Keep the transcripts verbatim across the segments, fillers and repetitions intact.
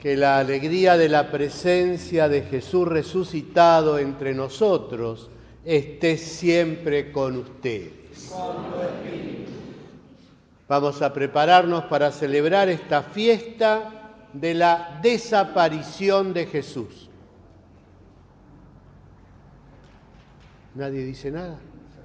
Que la alegría de la presencia de Jesús resucitado entre nosotros esté siempre con ustedes. Vamos a prepararnos para celebrar esta fiesta de la desaparición de Jesús. ¿Nadie dice nada?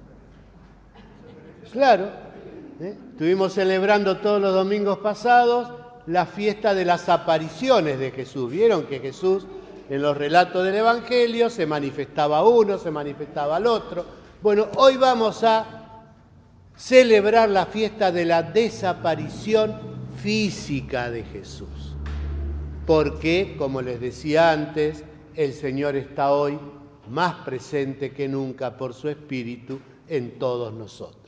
Claro, ¿eh? Estuvimos celebrando todos los domingos pasados la fiesta de las apariciones de Jesús. Vieron que Jesús en los relatos del Evangelio se manifestaba a uno, se manifestaba al otro. Bueno, hoy vamos a celebrar la fiesta de la desaparición física de Jesús. Porque, como les decía antes, el Señor está hoy más presente que nunca por su Espíritu en todos nosotros.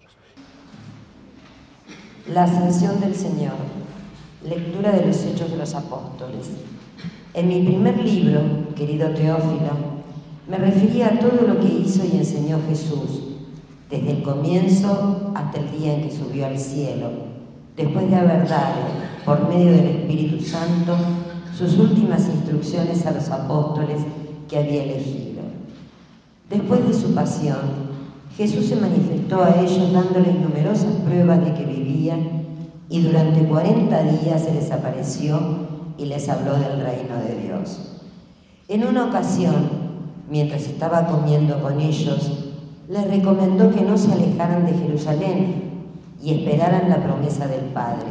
La ascensión del Señor. Lectura de los Hechos de los Apóstoles. En mi primer libro, querido Teófilo, me refería a todo lo que hizo y enseñó Jesús, desde el comienzo hasta el día en que subió al cielo, después de haber dado, por medio del Espíritu Santo, sus últimas instrucciones a los apóstoles que había elegido. Después de su pasión, Jesús se manifestó a ellos dándoles numerosas pruebas de que vivía, y durante cuarenta días se les apareció y les habló del reino de Dios. En una ocasión, mientras estaba comiendo con ellos, les recomendó que no se alejaran de Jerusalén y esperaran la promesa del Padre.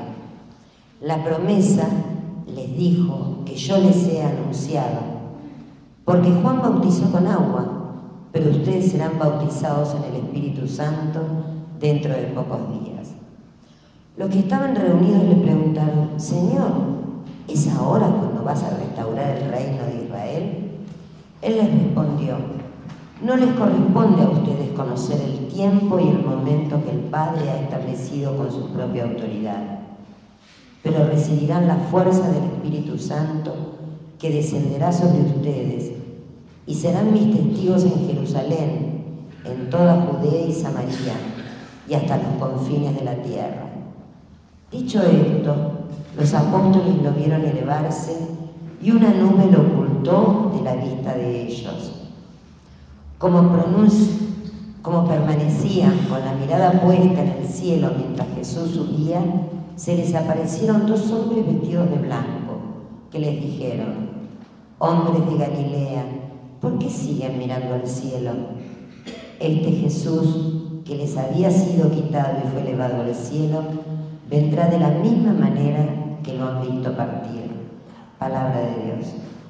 La promesa, les dijo, que yo les he anunciado, porque Juan bautizó con agua, pero ustedes serán bautizados en el Espíritu Santo dentro de pocos días. Los que estaban reunidos le preguntaron: Señor, ¿es ahora cuando vas a restaurar el reino de Israel? Él les respondió: no les corresponde a ustedes conocer el tiempo y el momento que el Padre ha establecido con su propia autoridad, pero recibirán la fuerza del Espíritu Santo que descenderá sobre ustedes, y serán mis testigos en Jerusalén, en toda Judea y Samaria, y hasta los confines de la tierra. Dicho esto, los apóstoles lo vieron elevarse, y una nube lo ocultó de la vista de ellos. Como, como permanecían con la mirada puesta en el cielo mientras Jesús subía, se les aparecieron dos hombres vestidos de blanco, que les dijeron: hombres de Galilea, ¿por qué siguen mirando al cielo? Este Jesús, que les había sido quitado y fue elevado al cielo, vendrá de la misma manera que lo han visto partir. Palabra de Dios.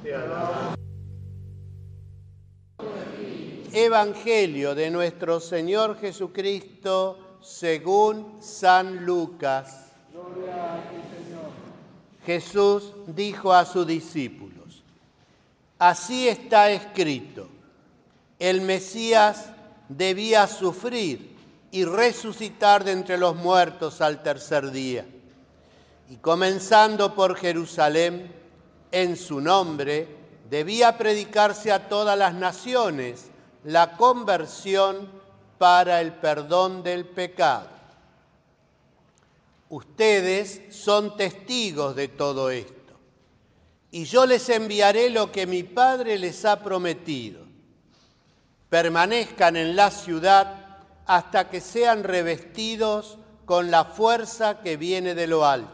Evangelio de nuestro Señor Jesucristo según San Lucas. Gloria a ti, Señor. Jesús dijo a sus discípulos: así está escrito, el Mesías debía sufrir y resucitar de entre los muertos al tercer día. Y comenzando por Jerusalén, en su nombre debía predicarse a todas las naciones la conversión para el perdón del pecado. Ustedes son testigos de todo esto, y yo les enviaré lo que mi Padre les ha prometido. Permanezcan en la ciudad hasta que sean revestidos con la fuerza que viene de lo alto.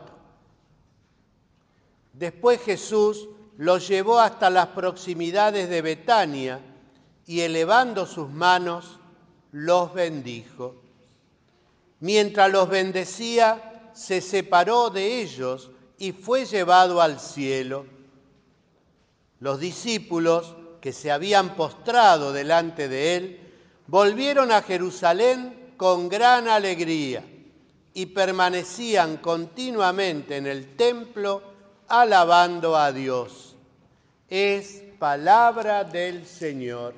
Después Jesús los llevó hasta las proximidades de Betania y, elevando sus manos, los bendijo. Mientras los bendecía, se separó de ellos y fue llevado al cielo. Los discípulos, que se habían postrado delante de él, volvieron a Jerusalén con gran alegría y permanecían continuamente en el templo alabando a Dios. Es palabra del Señor.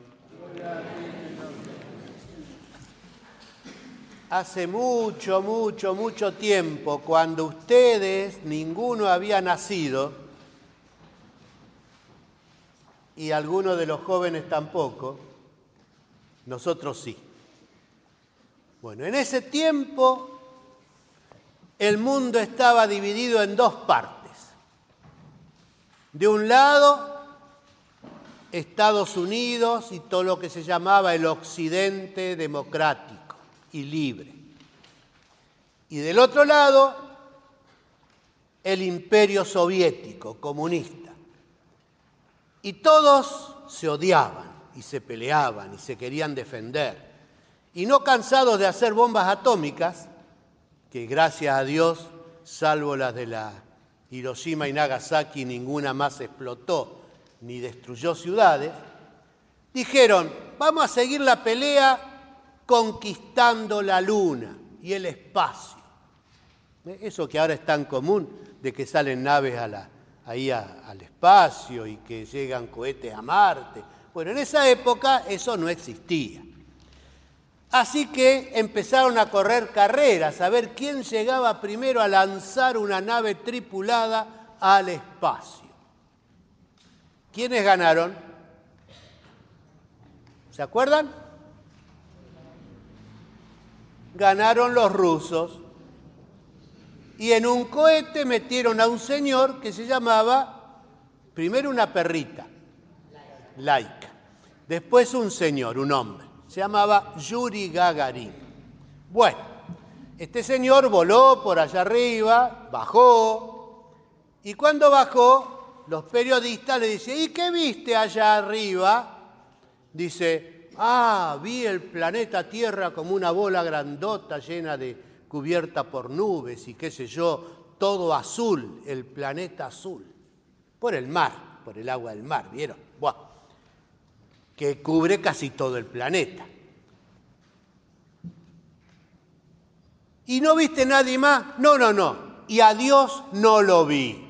Hace mucho, mucho, mucho tiempo, cuando ustedes, ninguno había nacido, y algunos de los jóvenes tampoco, nosotros sí. Bueno, en ese tiempo el mundo estaba dividido en dos partes. De un lado, Estados Unidos y todo lo que se llamaba el Occidente democrático y libre. Y del otro lado, el Imperio Soviético comunista. Y todos se odiaban y se peleaban y se querían defender. Y no cansados de hacer bombas atómicas, que gracias a Dios, salvo las de la Hiroshima y Nagasaki, ninguna más explotó ni destruyó ciudades, dijeron, vamos a seguir la pelea conquistando la luna y el espacio. Eso que ahora es tan común, de que salen naves a la, ahí a, al espacio y que llegan cohetes a Marte. Bueno, en esa época eso no existía. Así que empezaron a correr carreras, a ver quién llegaba primero a lanzar una nave tripulada al espacio. ¿Quiénes ganaron? ¿Se acuerdan? Ganaron los rusos. Y en un cohete metieron a un señor que se llamaba, primero una perrita, Laika, después un señor, un hombre, se llamaba Yuri Gagarin. Bueno, este señor voló por allá arriba, bajó, y cuando bajó, los periodistas le dicen, ¿y qué viste allá arriba? Dice, ah, vi el planeta Tierra como una bola grandota llena de cubierta por nubes y qué sé yo, todo azul, el planeta azul, por el mar, por el agua del mar, ¿vieron? Buah, que cubre casi todo el planeta. ¿Y no viste nadie más? No, no, no, y a Dios no lo vi.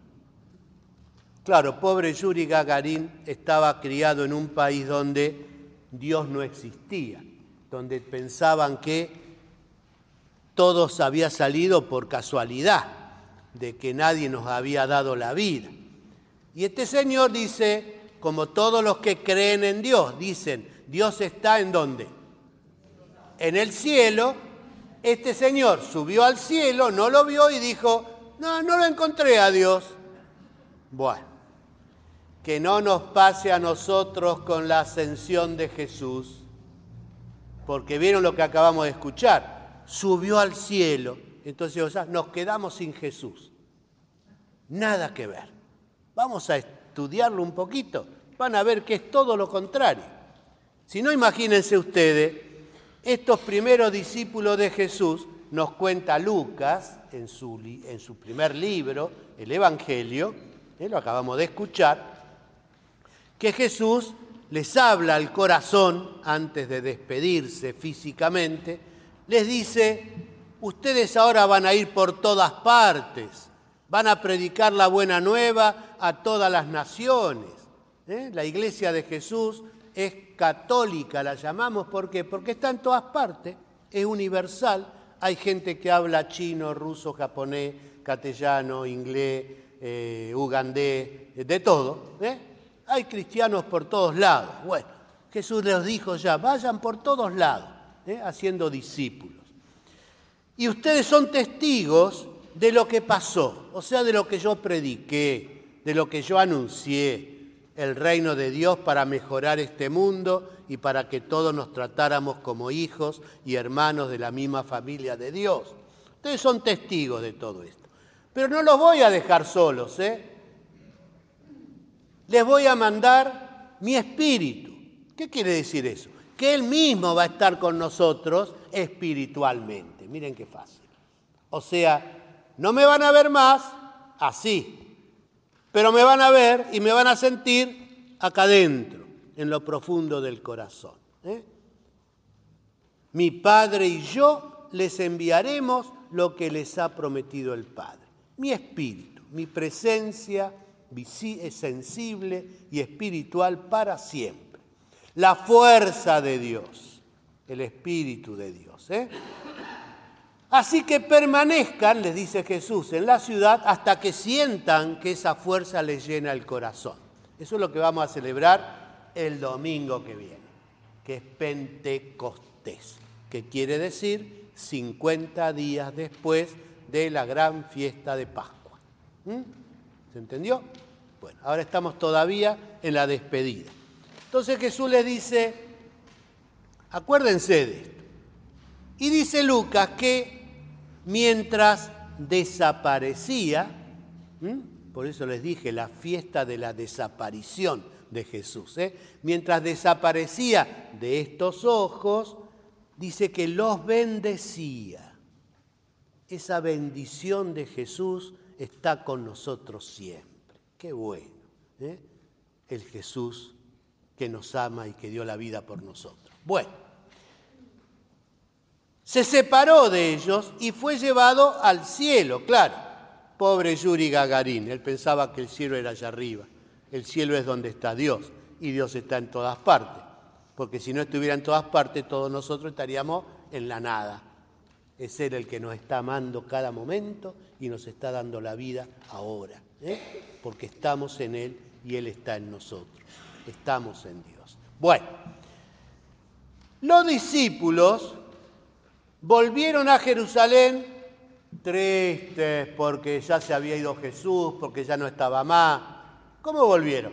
Claro, pobre Yuri Gagarin estaba criado en un país donde Dios no existía, donde pensaban que todos había salido por casualidad, de que nadie nos había dado la vida. Y este señor dice, como todos los que creen en Dios, dicen, Dios está ¿en dónde? En el cielo. Este señor subió al cielo, no lo vio y dijo, no, no lo encontré a Dios. Bueno, que no nos pase a nosotros con la ascensión de Jesús, porque vieron lo que acabamos de escuchar. Subió al cielo, entonces o sea, nos quedamos sin Jesús. Nada que ver. Vamos a estudiarlo un poquito, van a ver que es todo lo contrario. Si no, imagínense ustedes, estos primeros discípulos de Jesús, nos cuenta Lucas en su, en su primer libro, el Evangelio, ¿eh? Lo acabamos de escuchar, que Jesús les habla al corazón antes de despedirse físicamente. Les dice, ustedes ahora van a ir por todas partes, van a predicar la buena nueva a todas las naciones. ¿Eh? La iglesia de Jesús es católica, la llamamos, ¿por qué? Porque está en todas partes, es universal. Hay gente que habla chino, ruso, japonés, castellano, inglés, eh, ugandés, de todo. ¿eh? Hay cristianos por todos lados. Bueno, Jesús les dijo ya, vayan por todos lados. ¿Eh? haciendo discípulos. Y ustedes son testigos de lo que pasó, o sea, de lo que yo prediqué, de lo que yo anuncié, el reino de Dios para mejorar este mundo y para que todos nos tratáramos como hijos y hermanos de la misma familia de Dios. Ustedes son testigos de todo esto. Pero no los voy a dejar solos, ¿eh? Les voy a mandar mi espíritu. ¿Qué quiere decir eso? Que Él mismo va a estar con nosotros espiritualmente. Miren qué fácil. O sea, no me van a ver más así, pero me van a ver y me van a sentir acá adentro, en lo profundo del corazón. ¿eh? Mi Padre y yo les enviaremos lo que les ha prometido el Padre. Mi espíritu, mi presencia es sensible y espiritual para siempre. La fuerza de Dios, el Espíritu de Dios. ¿eh? Así que permanezcan, les dice Jesús, en la ciudad hasta que sientan que esa fuerza les llena el corazón. Eso es lo que vamos a celebrar el domingo que viene, que es Pentecostés, que quiere decir cincuenta días después de la gran fiesta de Pascua. ¿Mm? ¿Se entendió? Bueno, ahora estamos todavía en la despedida. Entonces Jesús les dice, acuérdense de esto. Y dice Lucas que mientras desaparecía, ¿m? por eso les dije la fiesta de la desaparición de Jesús, ¿eh? mientras desaparecía de estos ojos, dice que los bendecía. Esa bendición de Jesús está con nosotros siempre. Qué bueno, ¿eh? El Jesús que nos ama y que dio la vida por nosotros. Bueno, se separó de ellos y fue llevado al cielo, claro. Pobre Yuri Gagarin, él pensaba que el cielo era allá arriba. El cielo es donde está Dios y Dios está en todas partes. Porque si no estuviera en todas partes, todos nosotros estaríamos en la nada. Es Él el que nos está amando cada momento y nos está dando la vida ahora. ¿eh? Porque estamos en Él y Él está en nosotros. Estamos en Dios. Bueno, los discípulos volvieron a Jerusalén tristes porque ya se había ido Jesús, porque ya no estaba más. ¿Cómo volvieron?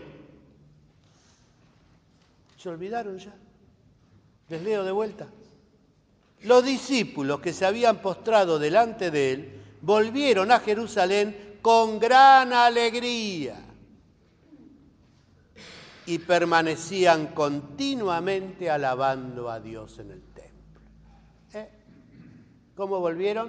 ¿Se olvidaron ya? ¿Les leo de vuelta? Los discípulos que se habían postrado delante de él volvieron a Jerusalén con gran alegría y permanecían continuamente alabando a Dios en el templo. ¿Eh? ¿Cómo volvieron?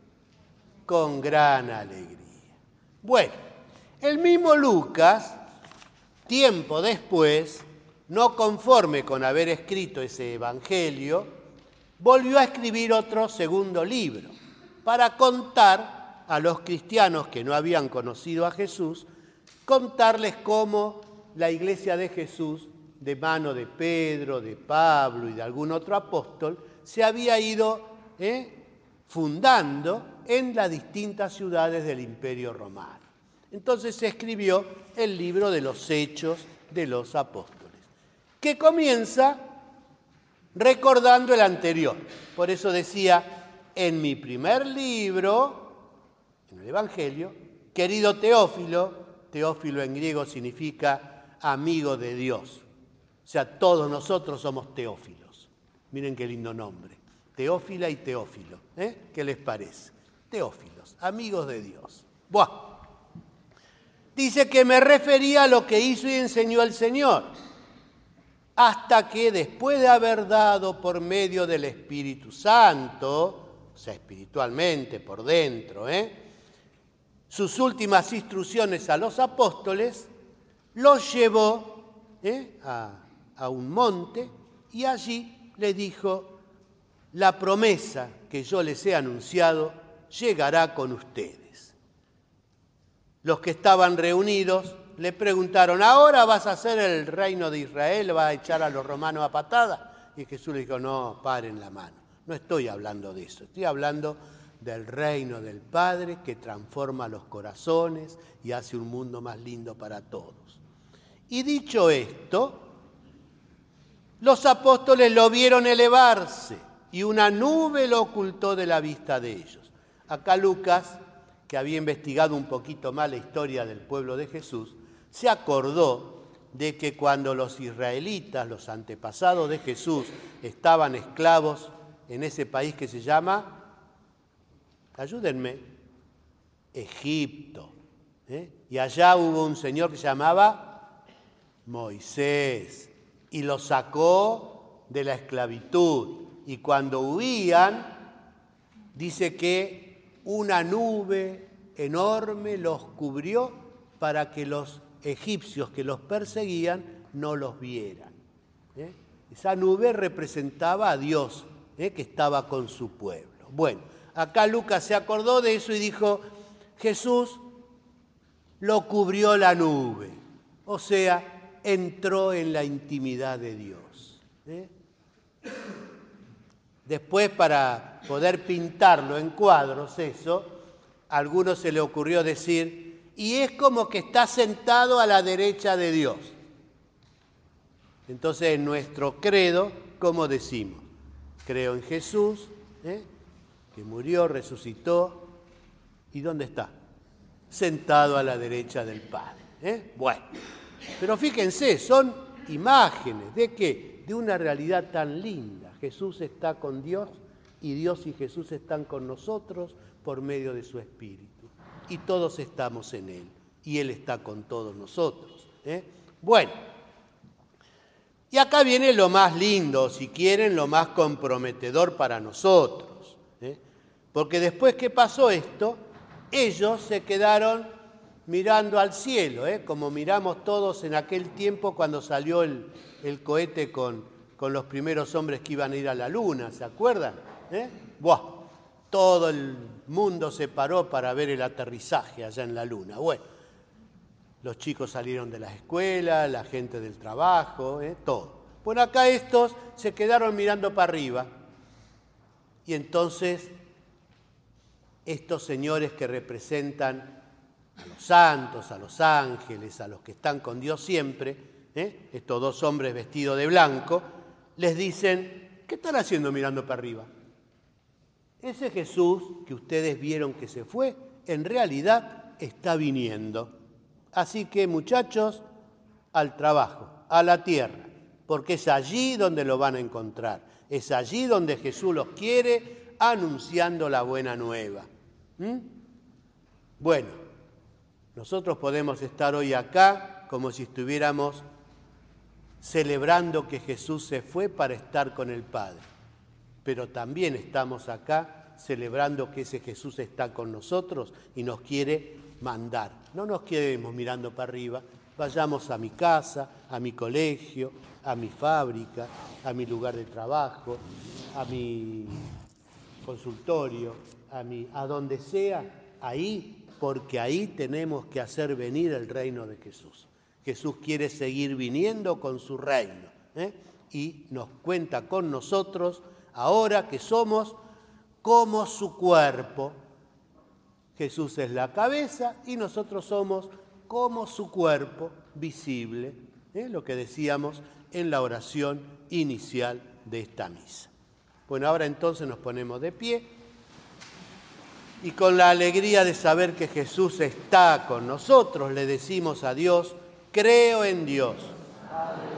Con gran alegría. Bueno, el mismo Lucas, tiempo después, no conforme con haber escrito ese evangelio, volvió a escribir otro segundo libro para contar a los cristianos que no habían conocido a Jesús, contarles cómo la iglesia de Jesús, de mano de Pedro, de Pablo y de algún otro apóstol, se había ido ¿eh? fundando en las distintas ciudades del Imperio Romano. Entonces se escribió el libro de los Hechos de los Apóstoles, que comienza recordando el anterior. Por eso decía, en mi primer libro, en el Evangelio, querido Teófilo, Teófilo en griego significa amigo de Dios. O sea, todos nosotros somos teófilos. Miren qué lindo nombre. Teófila y Teófilo. ¿eh? ¿Qué les parece? Teófilos, amigos de Dios. Buah. Dice que me refería a lo que hizo y enseñó el Señor, hasta que después de haber dado por medio del Espíritu Santo, o sea, espiritualmente, por dentro, ¿eh? sus últimas instrucciones a los apóstoles, los llevó ¿eh? a, a un monte y allí les dijo, la promesa que yo les he anunciado llegará con ustedes. Los que estaban reunidos le preguntaron, ¿ahora vas a hacer el reino de Israel? ¿Vas a echar a los romanos a patada? Y Jesús le dijo, no, paren la mano. No estoy hablando de eso. Estoy hablando del reino del Padre que transforma los corazones y hace un mundo más lindo para todos. Y dicho esto, los apóstoles lo vieron elevarse y una nube lo ocultó de la vista de ellos. Acá Lucas, que había investigado un poquito más la historia del pueblo de Jesús, se acordó de que cuando los israelitas, los antepasados de Jesús, estaban esclavos en ese país que se llama, ayúdenme, Egipto. ¿eh? Y allá hubo un señor que se llamaba Moisés y los sacó de la esclavitud. Y cuando huían, dice que una nube enorme los cubrió para que los egipcios que los perseguían no los vieran. ¿eh? Esa nube representaba a Dios, ¿eh? que estaba con su pueblo. Bueno, acá Lucas se acordó de eso y dijo, Jesús lo cubrió la nube, o sea, entró en la intimidad de Dios. ¿eh? Después, para poder pintarlo en cuadros, eso, a algunos se le ocurrió decir, y es como que está sentado a la derecha de Dios. Entonces, en nuestro credo, ¿cómo decimos? Creo en Jesús, ¿eh? que murió, resucitó, ¿y dónde está? Sentado a la derecha del Padre. ¿eh? Bueno, pero fíjense, son imágenes de qué, de una realidad tan linda. Jesús está con Dios y Dios y Jesús están con nosotros por medio de su Espíritu. Y todos estamos en Él y Él está con todos nosotros. ¿eh? Bueno, y acá viene lo más lindo, si quieren, lo más comprometedor para nosotros. ¿eh? Porque después que pasó esto, ellos se quedaron mirando al cielo, ¿eh? como miramos todos en aquel tiempo cuando salió el, el cohete con, con los primeros hombres que iban a ir a la luna, ¿se acuerdan? ¿Eh? Buah, todo el mundo se paró para ver el aterrizaje allá en la luna. Bueno, los chicos salieron de las escuelas, la gente del trabajo, ¿eh? todo. Bueno, acá estos se quedaron mirando para arriba y entonces estos señores que representan a los santos, a los ángeles, a los que están con Dios siempre, ¿eh? estos dos hombres vestidos de blanco, les dicen, ¿qué están haciendo mirando para arriba? Ese Jesús que ustedes vieron que se fue, en realidad está viniendo. Así que, muchachos, al trabajo, a la tierra, porque es allí donde lo van a encontrar. Es allí donde Jesús los quiere, anunciando la buena nueva. ¿Mm? Bueno, nosotros podemos estar hoy acá como si estuviéramos celebrando que Jesús se fue para estar con el Padre. Pero también estamos acá celebrando que ese Jesús está con nosotros y nos quiere mandar. No nos quedemos mirando para arriba, vayamos a mi casa, a mi colegio, a mi fábrica, a mi lugar de trabajo, a mi consultorio, a, mi, a donde sea, ahí, porque ahí tenemos que hacer venir el reino de Jesús. Jesús quiere seguir viniendo con su reino, ¿eh? y nos cuenta con nosotros ahora que somos como su cuerpo. Jesús es la cabeza y nosotros somos como su cuerpo visible, ¿eh? lo que decíamos en la oración inicial de esta misa. Bueno, ahora entonces nos ponemos de pie y con la alegría de saber que Jesús está con nosotros, le decimos a Dios, creo en Dios.